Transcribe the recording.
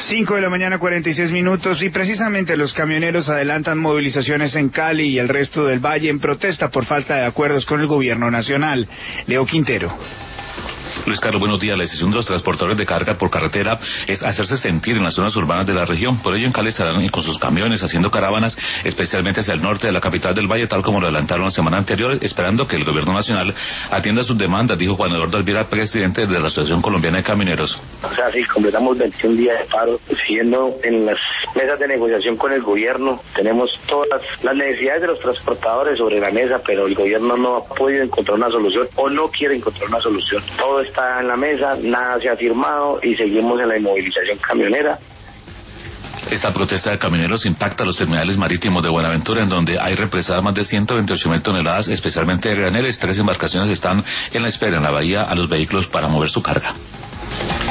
5:46 a.m. y precisamente los camioneros adelantan movilizaciones en Cali y el resto del Valle en protesta por falta de acuerdos con el gobierno nacional. Leo Quintero. Luis Carlos, buenos días. La decisión de los transportadores de carga por carretera es hacerse sentir en las zonas urbanas de la región. Por ello, en Cali estarán con sus camiones haciendo caravanas, especialmente hacia el norte de la capital del Valle, tal como lo adelantaron la semana anterior, esperando que el gobierno nacional atienda sus demandas, dijo Juan Eduardo Alvira, presidente de la Asociación Colombiana de Camioneros. O sea, si completamos 21 días de paro, siguiendo en las mesas de negociación con el gobierno, tenemos todas las necesidades de los transportadores sobre la mesa, pero el gobierno no ha podido encontrar una solución o no quiere encontrar una solución. Todo está en la mesa, nada se ha firmado y seguimos en la inmovilización camionera. Esta protesta de camioneros impacta a los terminales marítimos de Buenaventura, en donde hay represadas más de 128.000 toneladas, especialmente de graneles. 3 embarcaciones están en la espera en la bahía a los vehículos para mover su carga.